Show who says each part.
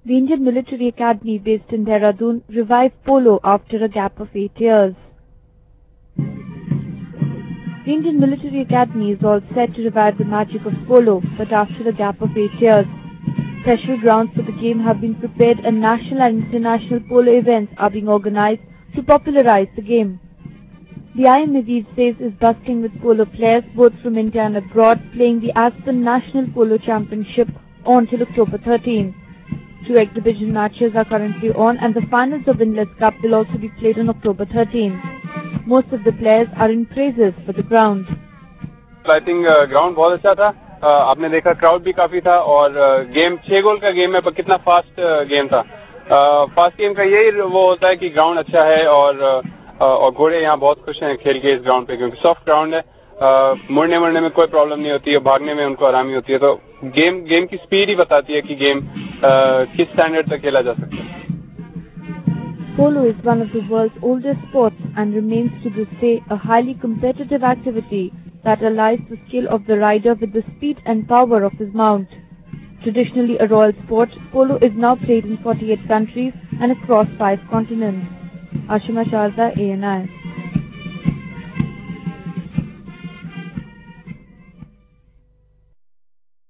Speaker 1: The Indian Military Academy based in Dehradun revived polo after a gap of 8 years. The Indian Military Academy is all set to revive the magic of polo, but after a gap of 8 years. Special grounds for the game have been prepared and national and international polo events are being organized to popularize the game. The IIM Aviv says is busting with polo players both from India and abroad, playing the Aspen National Polo Championship on till October 13. 2 exhibition matches are currently on and the finals of Inlet's Cup will also be played on October 13. Most of the players are in praises for the ground.
Speaker 2: I think ground बहुत अच्छा था. आपने देखा crowd भी काफी था और game 6 गोल का गेम है पर कितना फास्ट गेम था. फास्ट गेम का यही वो होता है कि ग्राउंड अच्छा है और घोड़े यहाँ बहुत खुश हैं खेल के इस ग्राउंड पे क्योंकि सॉफ्ट ग्राउंड है. मुड़ने में कोई प्रॉब्लम नहीं होती है, भागने में उनको आरामी होती है. तो गेम की स्पीड ही बताती है कि गेम किस स्टैंडर्ड तक खेला जा सकता है.
Speaker 1: Polo is one of the world's oldest sports and remains to this day a highly competitive activity that allies the skill of the rider with the speed and power of his mount. Traditionally a royal sport, polo is now played in 48 countries and across 5 continents. Ashima Sharda, ANI.